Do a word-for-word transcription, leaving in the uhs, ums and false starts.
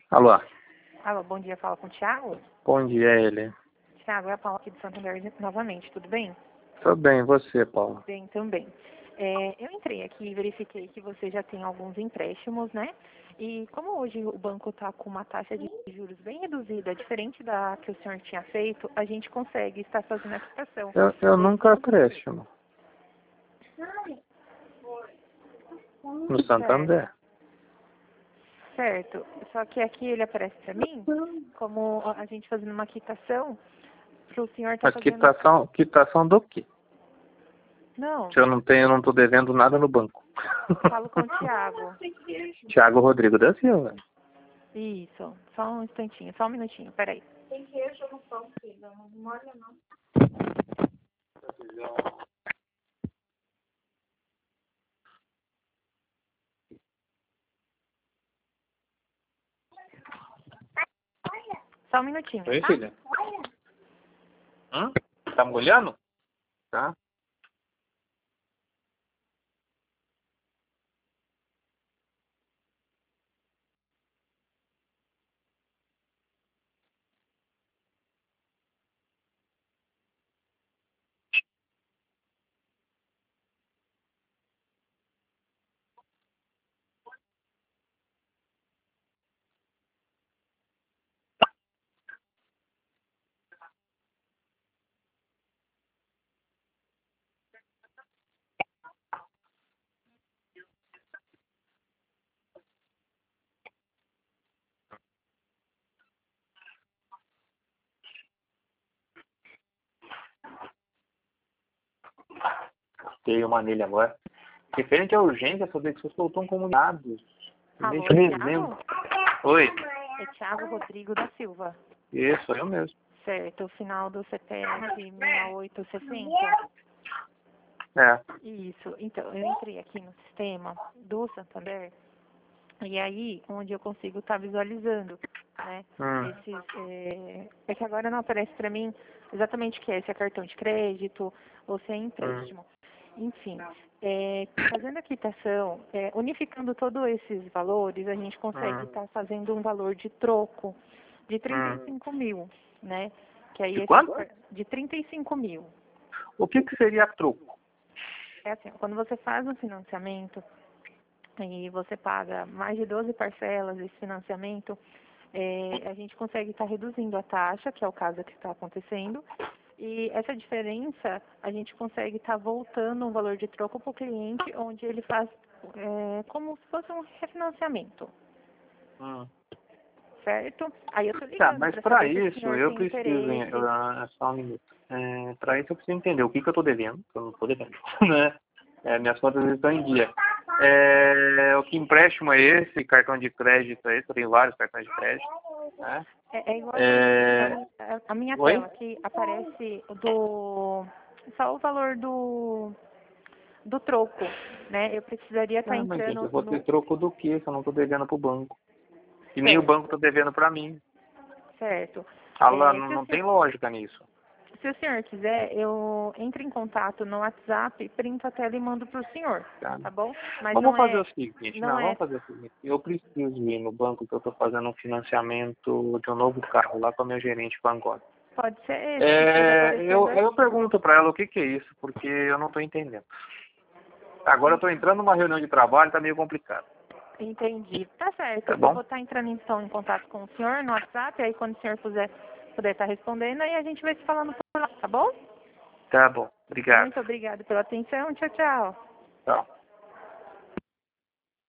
Alô, Alô, bom dia, fala com o Thiago. bom dia, ele. Thiago, é a Paula aqui de Santander novamente, tudo bem? Tudo bem, e você, Paulo? Bem, também. É, eu entrei aqui e verifiquei que você já tem alguns empréstimos, né? E como hoje o banco está com uma taxa de juros bem reduzida, diferente da que o senhor tinha feito, a gente consegue estar fazendo a quitação. Eu, eu nunca empréstimo. No Santander. Certo. Só que aqui ele aparece para mim como a gente fazendo uma quitação para o senhor estar Mas fazendo... quitação, quitação do quê? Não, Se eu não tenho, eu não tô devendo nada no banco. falo com o Thiago. Thiago Rodrigo da Silva. Isso, só um instantinho, só um minutinho, peraí. Tem queijo no pão, filha. Não molha, não. Só um minutinho, Oi, tá? filha? Hum? Tá molhando? Tá. Tem uma nele agora. Referente à urgência, saber que você soltou um comunicado. Alô, Deixa eu Thiago? Oi. É Thiago Rodrigo da Silva. Isso, sou eu mesmo. Certo, o final do C P F sessenta e oito sessenta. É. Isso, então, eu entrei aqui no sistema do Santander, e aí, onde eu consigo estar visualizando, né, Hum. esses, é, é que agora não aparece para mim exatamente o que é, se é cartão de crédito ou se é empréstimo. Enfim, é, fazendo a quitação, é, unificando todos esses valores, a gente consegue Hum. estar fazendo um valor de troco de trinta e Hum. cinco mil, né, que aí De é quanto? de trinta e cinco mil. O que que seria troco? É assim, quando você faz um financiamento e você paga mais de doze parcelas desse financiamento, é, a gente consegue estar reduzindo a taxa, que é o caso que está acontecendo, e essa diferença a gente consegue estar voltando um valor de troco para o cliente, onde ele faz é, como se fosse um refinanciamento, Hum. certo? Aí eu tô Tá, ligando mas para para saber se o isso senhor eu tem preciso, interesse. eu, ah, só um minuto. É, para isso eu preciso entender o que, que eu estou devendo, que eu não estou devendo, né? É, minhas contas estão em dia. É, o que empréstimo é esse? Cartão de crédito é esse? Eu tenho vários cartões de crédito, né? É, é igual É... a, a minha Oi? tela, que aparece do só o valor do, do troco, né? Eu precisaria estar Ah, mas gente, eu entrando vou ter no... troco do quê se eu não estou devendo para o banco? E nem o Certo, banco está devendo para mim. certo. Ah, lá, É, não, se, o não tem senhor, lógica nisso. se o senhor quiser, eu entro em contato no WhatsApp, printo a tela e mando para o senhor, Tá? tá bom? Mas Vamos não fazer é, o seguinte, não não, é, vamos fazer o seguinte. Eu preciso ir no banco que eu estou fazendo um financiamento de um novo carro lá com a minha gerente bancária. pode ser esse que esteja É, aparecendo eu, eu aqui. pergunto para ela o que, que é isso, porque eu não estou entendendo. Agora eu estou entrando numa reunião de trabalho, está meio complicado. Entendi. Tá certo. Tá Eu bom? vou estar entrando então em contato com o senhor no WhatsApp, aí quando o senhor puder, puder estar respondendo, aí a gente vai se falando por lá, tá bom? Tá bom. Obrigado. Muito obrigada pela atenção. Tchau, tchau. Tchau.